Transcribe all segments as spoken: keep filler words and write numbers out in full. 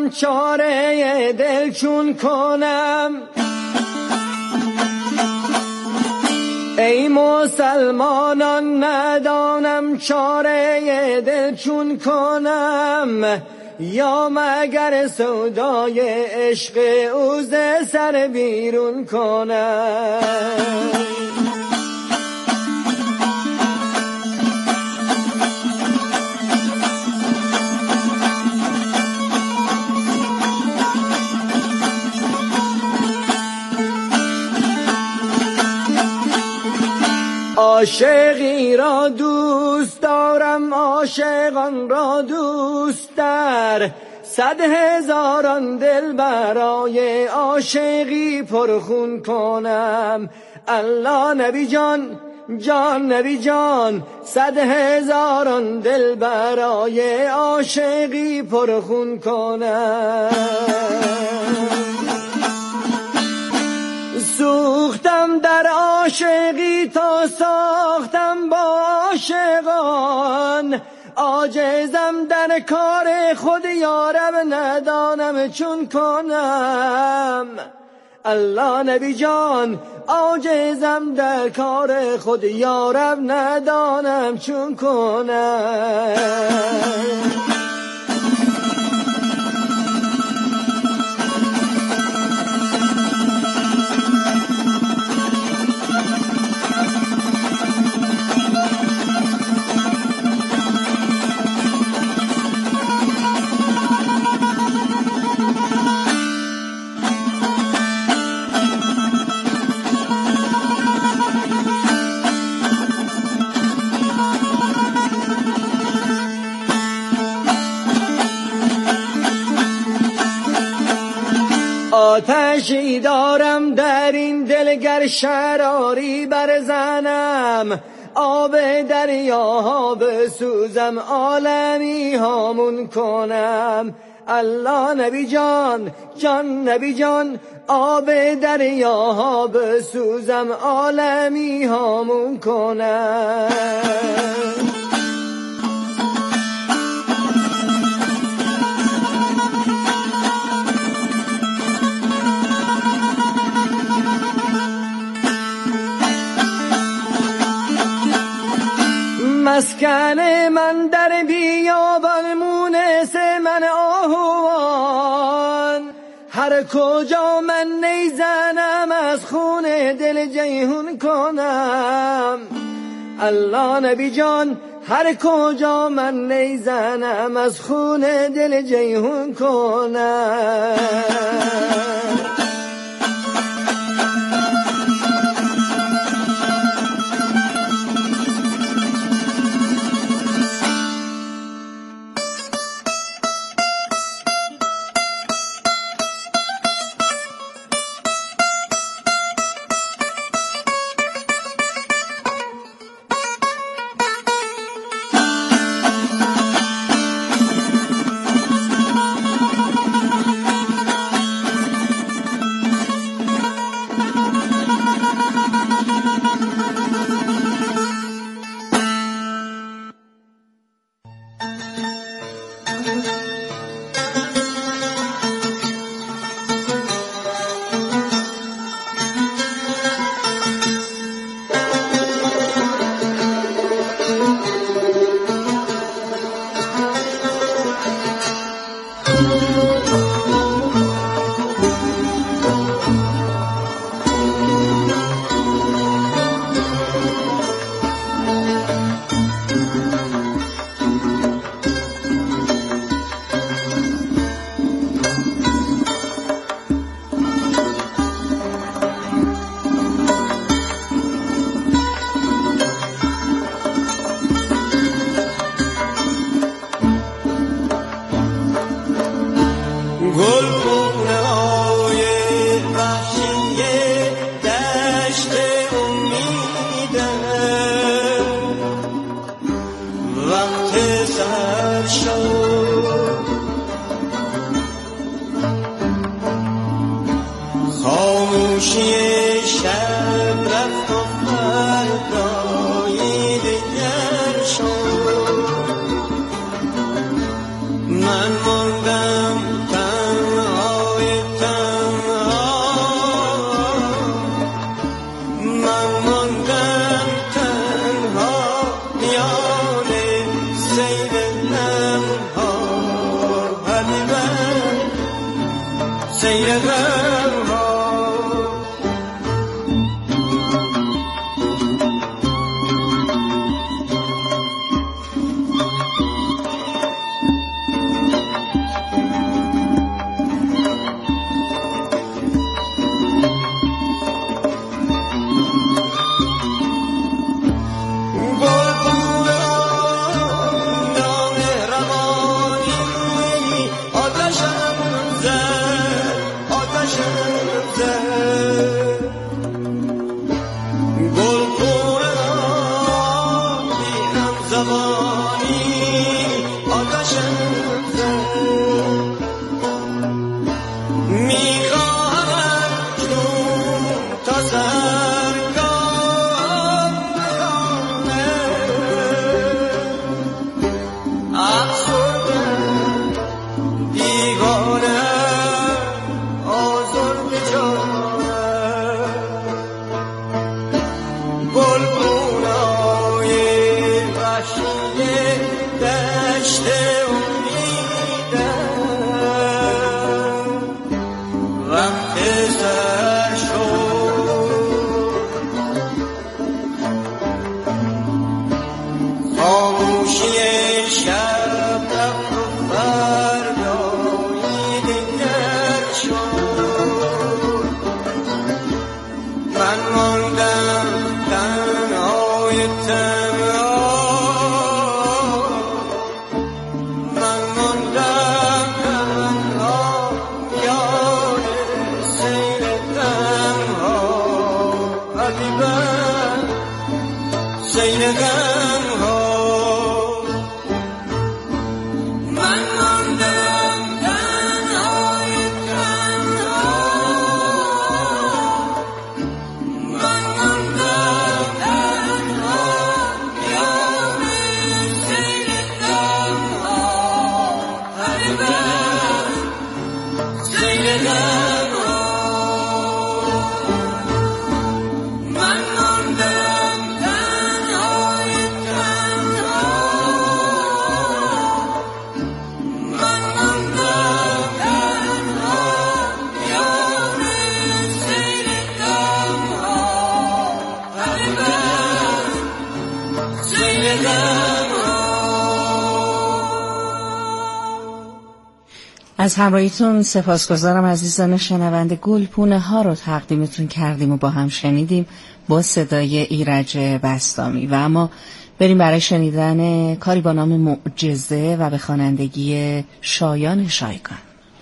ندانم چاره دل چون کنم. ای مسلمانان ندانم چاره دل چون کنم، یا مگر سودای عشق او ز سر بیرون کنم. عاشقی را دوست دارم، عاشقان را دوست در، صد هزاران دل برای عاشقی پرخون کنم. الله نبی جان جان نبی جان، صد هزاران دل برای عاشقی پرخون کنم. سوختم در عاشقی تا ساختم با عاشقان، عاجزم در کار خود یارب ندانم چون کنم. الله نبی جان عاجزم در کار خود یارب ندانم چون کنم. آتشی دارم در این دل گر شراری برزنم، آب دریاها بسوزم عالمی هامون کنم. الله نبی جان جان نبی جان، آب دریاها بسوزم عالمی هامون کنم. مسکن من در بیابان، مونس من آهوان، هر کجا من نیزنم از خون دل جیهون کنم. الله نبی جان هر کجا من نیزنم از خون دل جیهون کنم. خاموشی شب رفت و فردای دگر شد، من ماندم سیر غم ها از همراهیتون سپاسگزارم عزیزان شنونده. گلپونه ها رو تقدیمتون کردیم و با هم شنیدیم با صدای ایرج بسطامی. و اما بریم برای شنیدن کاری با نام معجزه و به خوانندگی شایان شایگان.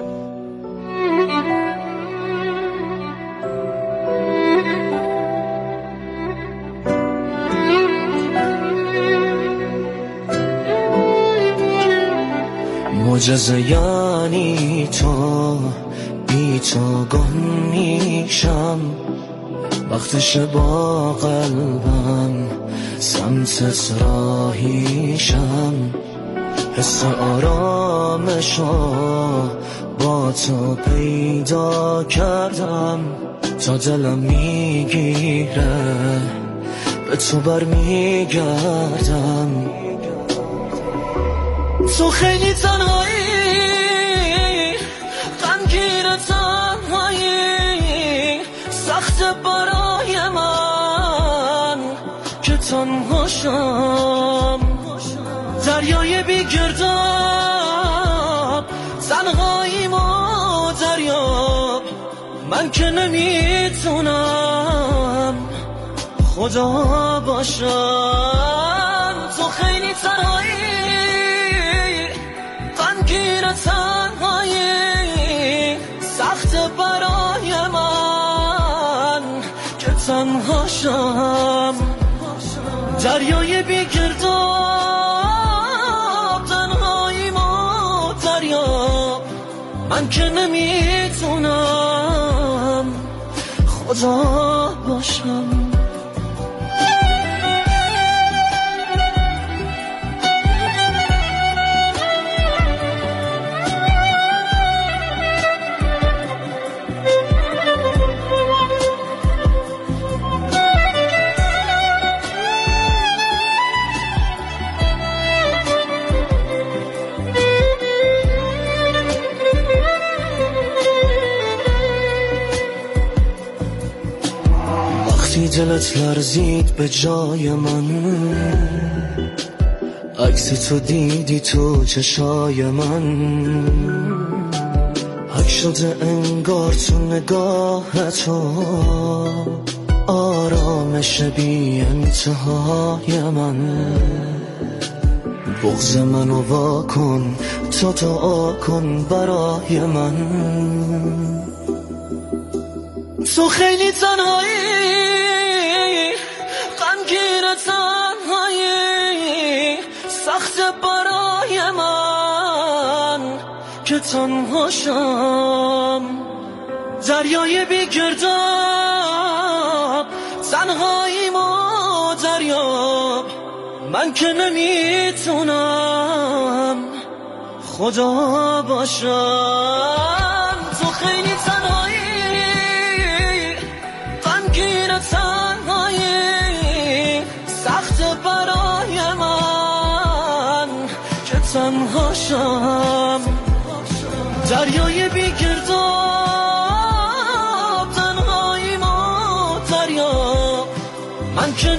معجزه یعنی تو، بی تو گم میشم، وقتش با قلبم سمتت راهیشم، حس آرامشو با تو پیدا کردم، تا دلم میگیره به تو برمیگردم. تو خیلی تنهایی، غمگین تنهایی، سخت برای من که تنهاشم، دریای بی گرداب، تنهاییمو دریاب، من که نمیتونم خدا باشم. تو خیلی تنهایی، تنهایی، سخت برای من که تنهاشم، دریای بی گرداب، تنهاییمو دریاب، من که نمیتونم خدا باشم. دلت لرزید به جای من، عکس تو دیدی تو چشای من، حک شده انگار تو نگاه تو آرامش بی انتهای من. بغض منو واکن تو دعا کن برای من. تو خیلی تنهایی، غمگین تنهایی، سخت برای من که تنهاشم. دریای بی گرداب تنهایی ما دریاب، من که نمیتونم خدا باشم. تو خیلی تنهایی، غمگین تنهایی، سخت برای من که تنهاشم. دریای بی گرداب تنهایی ما دریاب، من که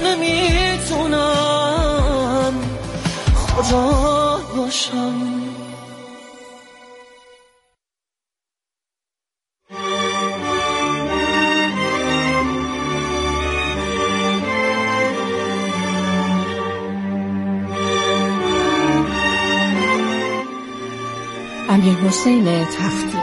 نمیتونم خدا باشم. امیرحسین تفتی.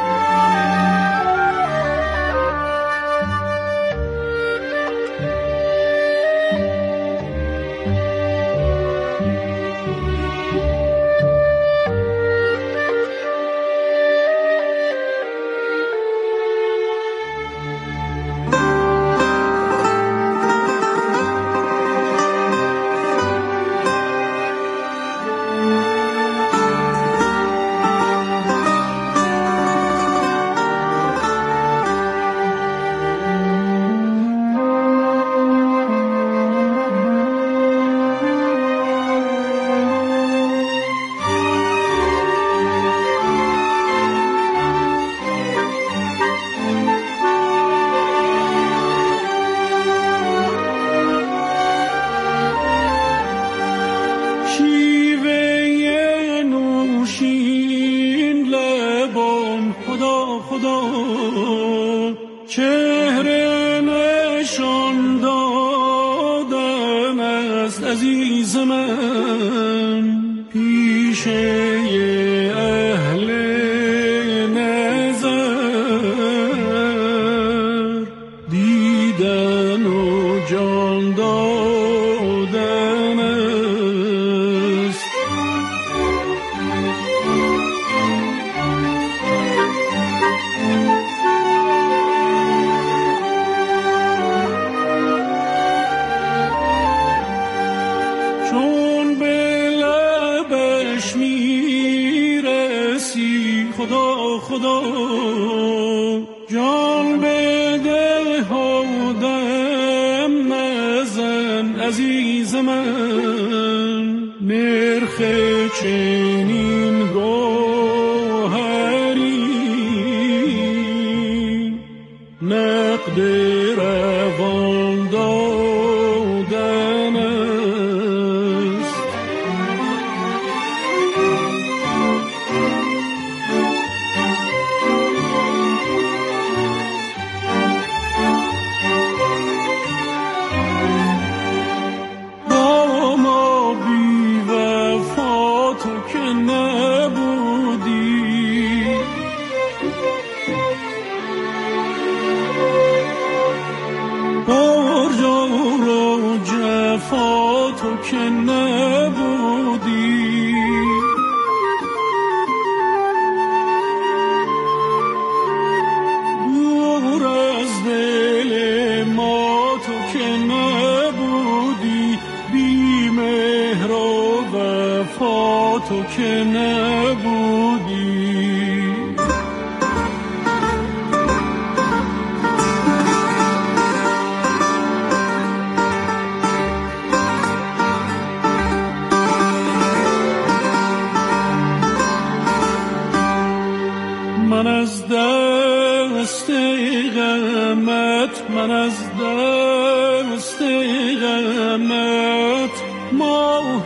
من از دست غمت من از دست غمت ماه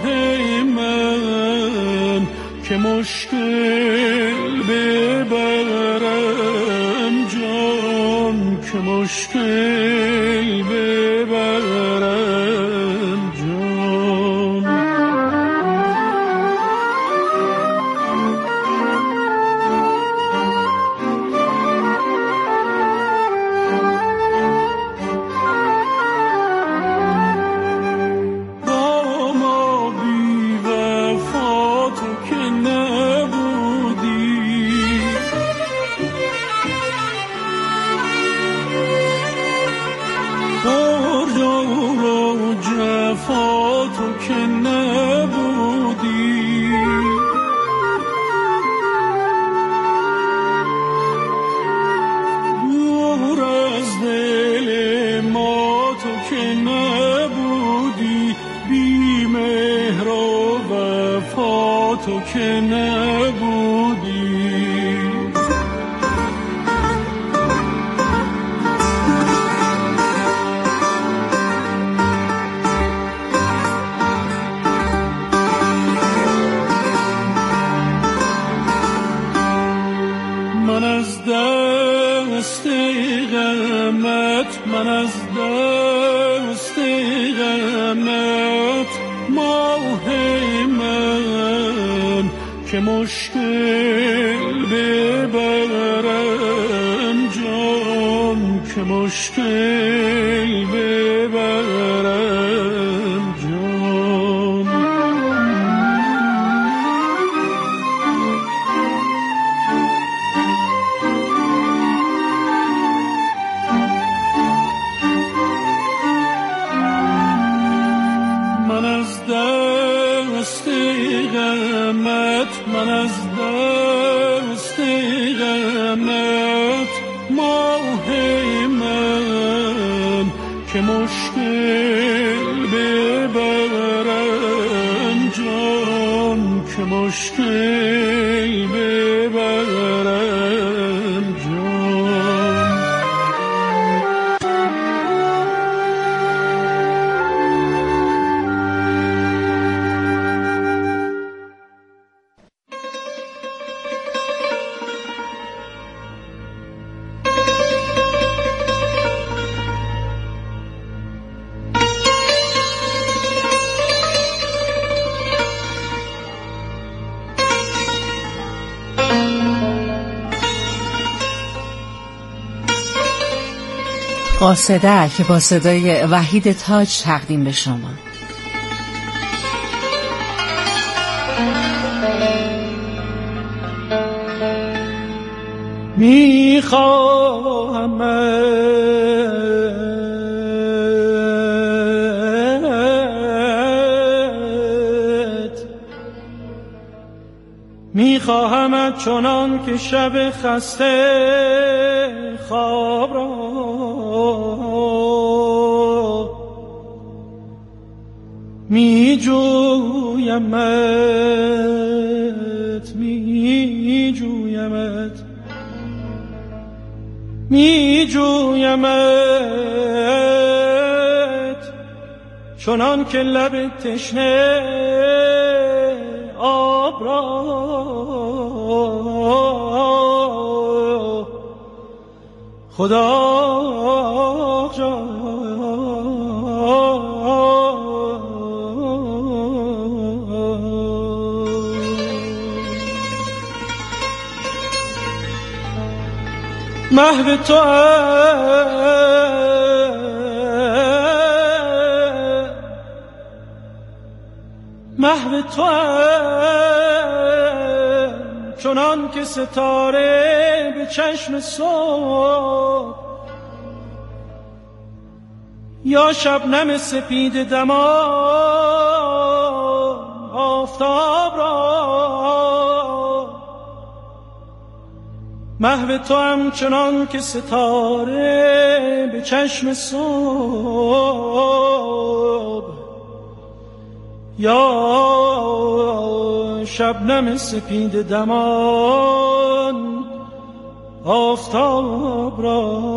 من که مشکل ببرم جان که مشکل ببرم جان تو که نبودی من از دست غمت من از دست غمت ماه من که مشکل ببرم جان که مشکل ببرم جان من از دست غمت من از دست غمت ماه من که مشکل ببرم جان که مشکل ببرم جان قاصده که با صدای وحید تاج تقدیم به شما. میخواهمت میخواهمت چنان که شب خسته خواب را می جویمت می جویمت می جویمت چنان که لب تشنه آب را خدا جان محو تو محو تو چنان که ستاره به چشم صبح یا شبنم سپید دمان آفتاب را محو تو هم چنان که ستاره به چشم صبح یا شبنم سپید دمان آفتاب را.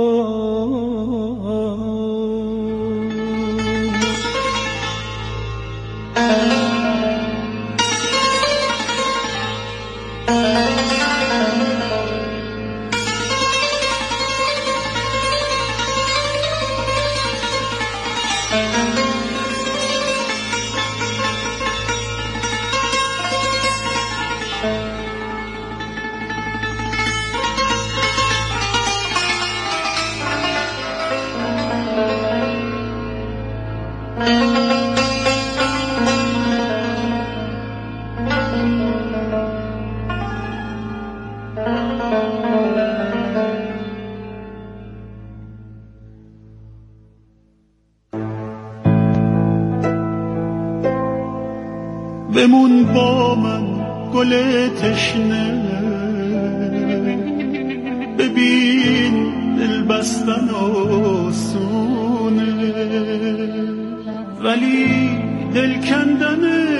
بمون با من گل تشنه، ببین دل بستن آسونه ولی دل کندن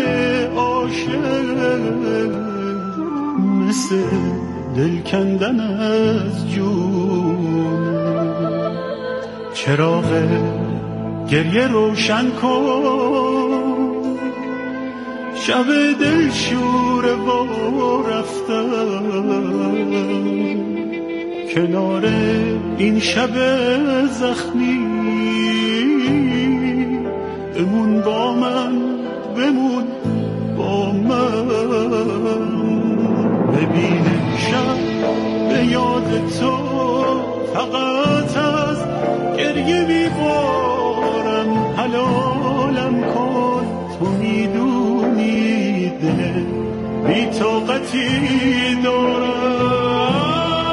عاشق مثل دل کندن از جونه. چراغ گریه روشن کن، شب دل شور و رفتن کنار این شب زخمی. بمون با من، بمون با من، ببین شب به یاد تو فقط از گریه میبارم. حلالم کن، تو میدونی دل بی طاقتی دارم.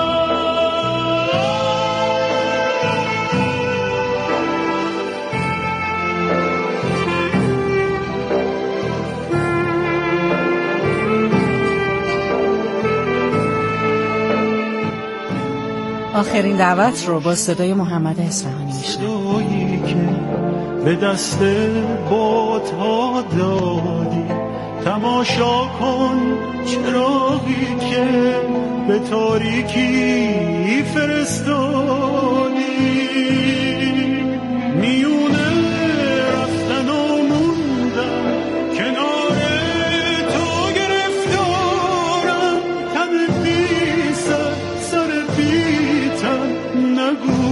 آخرین دعوت رو با صدای محمد اصفهانی صدایی که به دست بادها دادی، تماشا کن چراغی که به تاریکی فرستادی. میونه رفتن و موندم کنار تو گرفتارم. تن بی سر سر بی تن نگو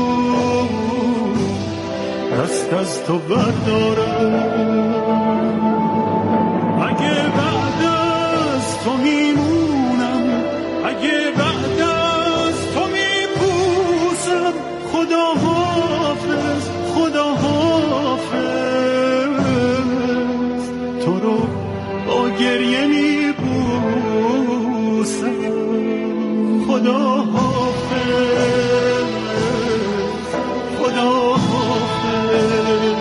دست از تو بردارم. اگه بعد از تو میمونم، اگه بعد از تو میپوسم، خدا حافظ خدا حافظ. تو رو با گریه میبوسم، خدا حافظ خدا حافظ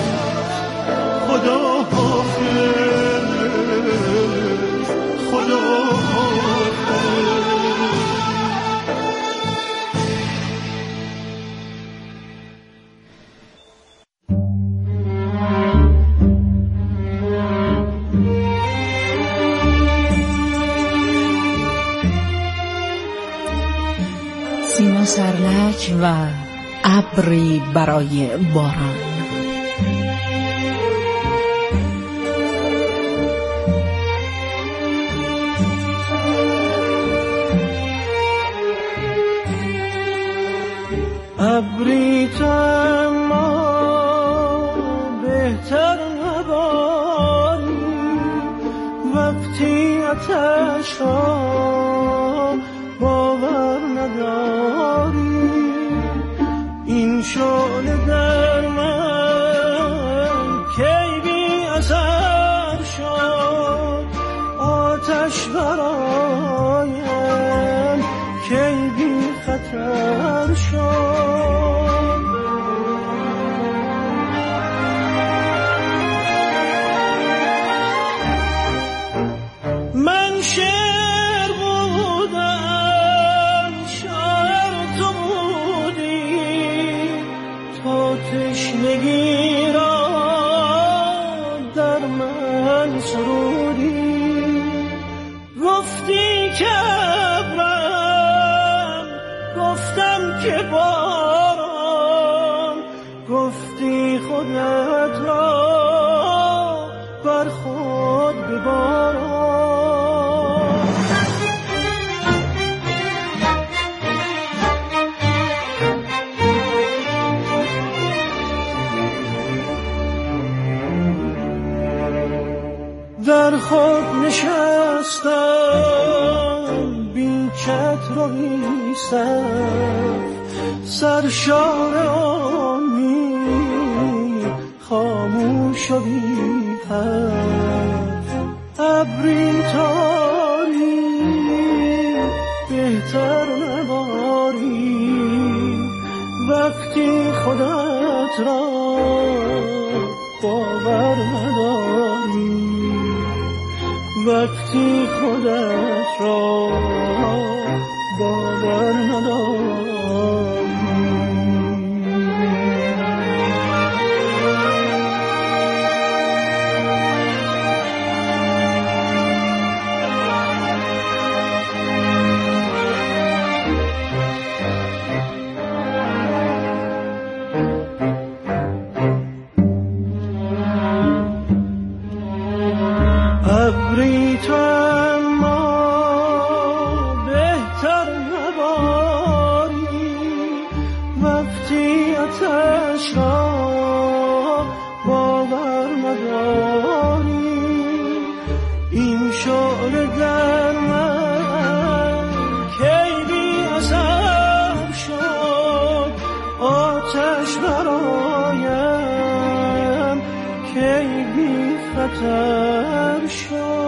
خدا حافظ خدا حافظ. سیما سرلک و ابری برای باران. ابری تو اما بهتر نباری، وقتی آتش را باور نداری. این شعله در من کی بی اثر شد، آتش برایم کی بی خطر شد. من شعر بودم، شاعر تو بودی، تو تشنگی را در من سرودی. گفتی که ابرم که باران گفتی خودت را بر خود بباران. در خود نشستم بی چتر و بی صف، سرشار امید خاموش و بی حرف. ابری تاری بهتر نباری وقتی خودت را باور نداری، وقتی خودت را باور نداری. ابری تو اما بهتر نباری وقتی آتش را باور نداری. این شعله در من کی بی اثر شد، آتش برایم کی بی خطر شد.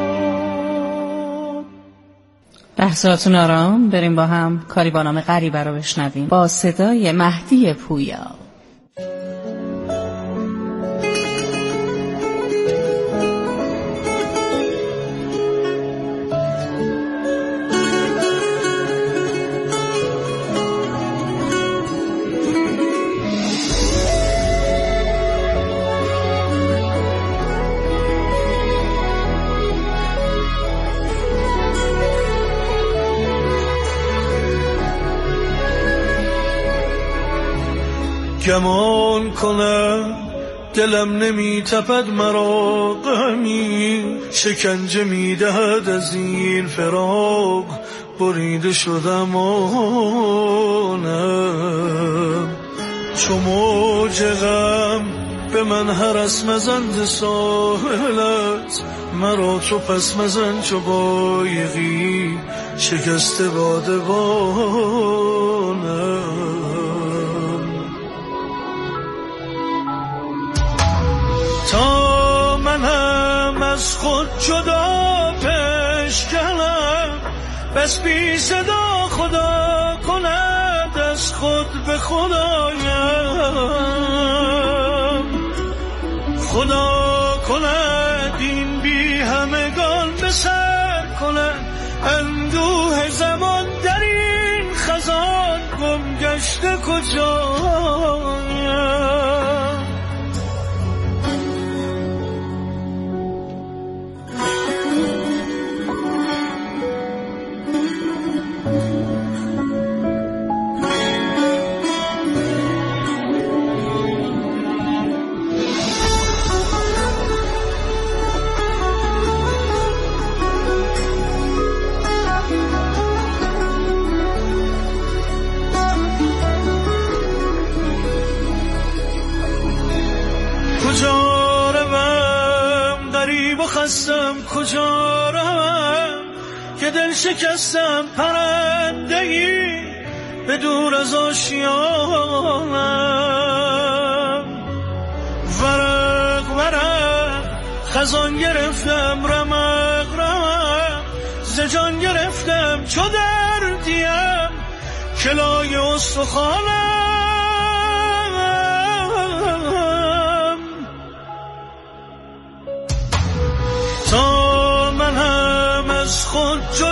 لحظاتون آرام، بریم با هم کاری با نام غریبه رو بشنویم با صدای مهدی پویا. گمان کنم دلم نمی تپد مرا غمی، شکنجه می دهد از این فراق بریده شدم آنم. چو موج غم به من هرس مزند ساحلت، مرا تو پس مزن چو بایقی شکسته بادبانم. تا منم از خود جدا بشکنم، بس بی صدا خدا کند از خود به خدایم. خدا کند این بی همگان به سر کند، اندوه زمان در این خزان گم گشته کجایم. کجا روم غریب و خستم، کجا روم که دل شکستم پرنده‌ای به دور از آشیانم. ورق ورق خزان گرفتم، رمق رمق ز جان گرفتم، چو دردیم کلای استخوانم. تا من هم از خود